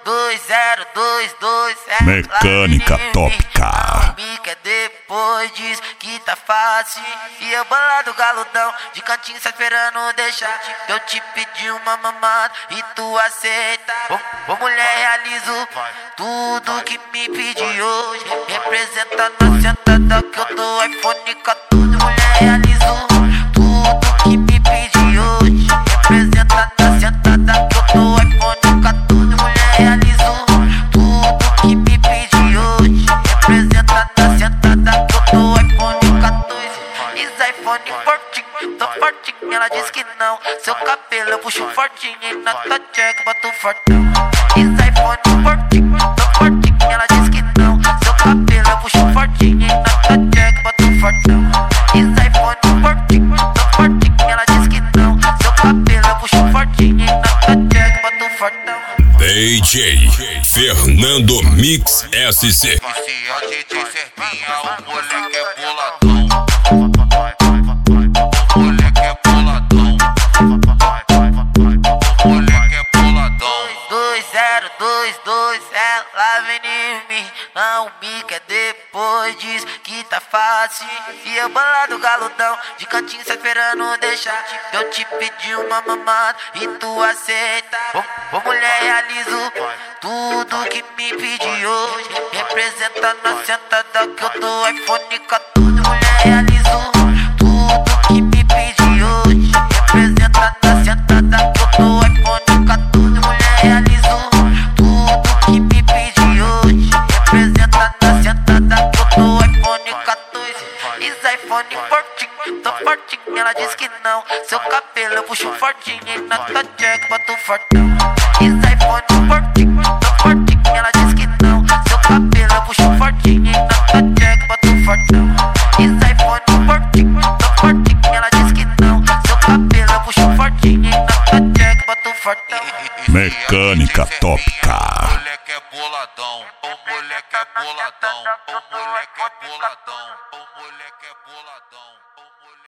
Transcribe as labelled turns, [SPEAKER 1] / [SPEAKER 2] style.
[SPEAKER 1] 2022
[SPEAKER 2] Mecânica tópica.
[SPEAKER 1] Mica depois diz que tá fácil. E eu bolado galudão de cantinho só esperando deixar. Eu te pedi uma mamada e tu aceita. Ô mulher, realizo tudo que me pedi hoje. Representando a sentada que eu dou iPhone 14. Mulher, realizo tudo que me pedi hoje. Representando a sentada que eu dou iPhone 14. Mulher, realizo tudo que me pedi hoje. Representando a sentada que eu dou iPhone 14. Is iPhone fortinho, tô fortinho. Ela diz que não. Seu cabelo eu puxo fortinho. E na tua check boto fortão. Is iPhone fortinho, tô fortinho. Ela diz que não. Seu cabelo eu puxo fortinho. E na tua check boto fortão. Is iPhone fortinho, tô fortinho. Ela diz que não. Seu cabelo eu puxo fortinho. E na tua check boto fortão.
[SPEAKER 3] DJ Fernando Mix SC.
[SPEAKER 4] Esse é o DJ Serpinha, o moleque é boladão. O moleque é boladão. O moleque é boladão.
[SPEAKER 1] 2022 ela vem em mim. Não me quer depois diz que tá fácil. E eu bolado galudão de cantinho só esperando deixar. Eu te pedi uma mamada e tu aceita. Ô mulher, realizo tudo que me pedi hoje. Representando a sentada que eu dou iPhone 14. Mulher, realizo tudo que me pedi hoje. Representando a sentada que eu dou iPhone 14. Mulher, realizo tudo que me pedi hoje. Representando a sentada que eu dou iPhone 14. Is iPhone fortinho, tô fortinho. Ela diz que não. Seu cabelo eu puxo fortinho. E na tua check boto fortão. Is iPhone fortinho, tô fortinho. Ela diz que não. Seu cabelo eu puxo fortinho. E na tua check boto fortão. Is iPhone fortinho, tô fortinho. Ela diz que não. Seu cabelo eu puxo fortinho. E na tua check boto fortão.
[SPEAKER 2] Mecânica tópica.
[SPEAKER 4] O moleque é boladão. O moleque é boladão. O moleque é boladão. O moleque é boladão.